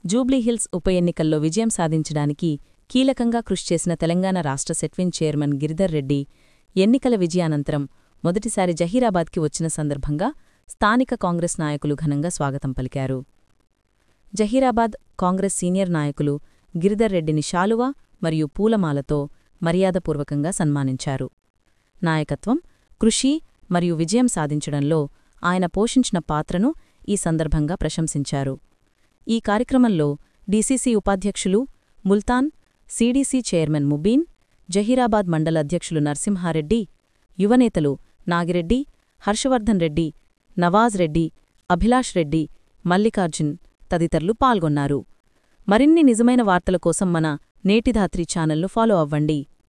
జూబ్లీహిల్స్ ఉప ఎన్నికల్లో విజయం సాధించడానికి కీలకంగా కృషి చేసిన తెలంగాణ రాష్ట్ర సెట్విన్ చైర్మన్ గిరిధర్ రెడ్డి ఎన్నికల విజయానంతరం మొదటిసారి జహీరాబాద్కి వచ్చిన సందర్భంగా స్థానిక కాంగ్రెస్ నాయకులు ఘనంగా స్వాగతం పలికారు. జహీరాబాద్ కాంగ్రెస్ సీనియర్ నాయకులు గిరిధర్ రెడ్డిని శాలువా మరియు పూలమాలతో మర్యాదపూర్వకంగా సన్మానించారు. నాయకత్వం, కృషి మరియు విజయం సాధించడంలో ఆయన పోషించిన పాత్రను ఈ సందర్భంగా ప్రశంసించారు. ఈ కార్యక్రమంలో డీసీసీ ఉపాధ్యక్షులు ముల్తాన్, సీడీసీ చైర్మన్ ముబీన్, జహీరాబాద్ మండల అధ్యక్షులు నరసింహారెడ్డి, యువనేతలు నాగిరెడ్డి, హర్షవర్ధన్ రెడ్డి, నవాజ్ రెడ్డి, అభిలాష్ రెడ్డి, మల్లికార్జున్ తదితరులు పాల్గొన్నారు. మరిన్ని నిజమైన వార్తల కోసం మన నేటిధాత్రి ఛానల్ను ఫాలో అవ్వండి.